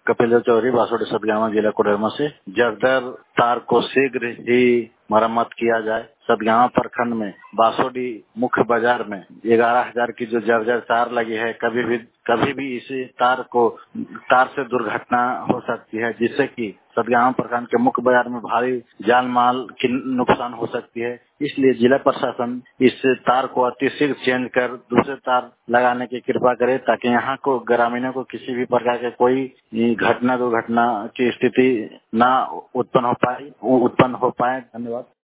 कपिल चौधरी, बासोडी सतगावा, जिला कोडरमा से। जर्जर तार को शीघ्र ही मरम्मत किया जाए। सतगावा प्रखंड में बासोडी मुख्य बाजार में 11,000 की जो जर्जर तार लगी है, कभी भी इसी तार से दुर्घटना हो सकती है, जिससे कि सतगावा प्रखंड के मुख्य बाजार में भारी जान माल की नुकसान हो सकती है। इसलिए जिला प्रशासन इस तार को अतिशीघ्र चेंज कर दूसरे तार लगाने की कृपा करे, ताकि यहाँ को ग्रामीणों को किसी भी प्रकार के कोई दुर्घटना की स्थिति न उत्पन्न हो पाए। धन्यवाद।